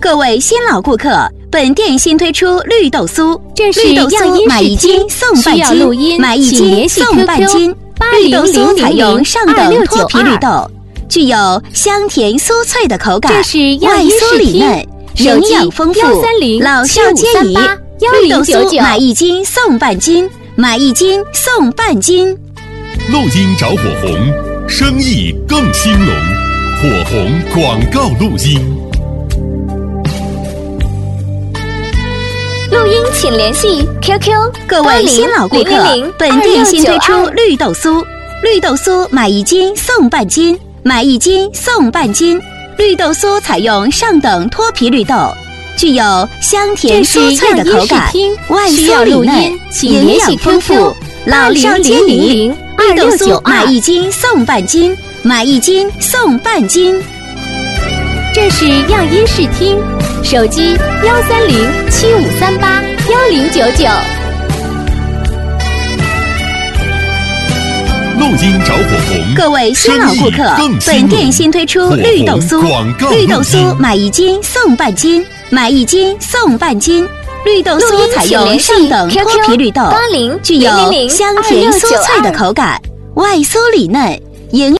各位新老顾客，本店新推出绿豆酥， 这是绿豆酥买一斤送半斤，买一斤送半斤。绿豆酥采用上等脱皮绿豆，具有香甜酥脆的口感， 这是外酥里嫩，营养丰富，老少皆宜。绿豆酥买一斤送半斤，买一斤送半斤。 录音找火红，生意更兴隆。火红广告录音。 录音请联系 QQ。 各位新老顾客，本店新推出绿豆酥，绿豆酥买一斤送半斤，买一斤送半斤。绿豆酥采用上等脱皮绿豆，具有香甜酥脆的口感，外酥里嫩，营养丰富，老少皆宜。绿豆酥买一斤送半斤，买一斤送半斤。 这是样音视听，手机13075381099。 录音找火红， 各位新老顾客，本店新推出绿豆酥，绿豆酥买一斤送半斤，买一斤送半斤。绿豆酥采用上等脱皮绿豆，具有香甜酥脆的口感，外酥里嫩，营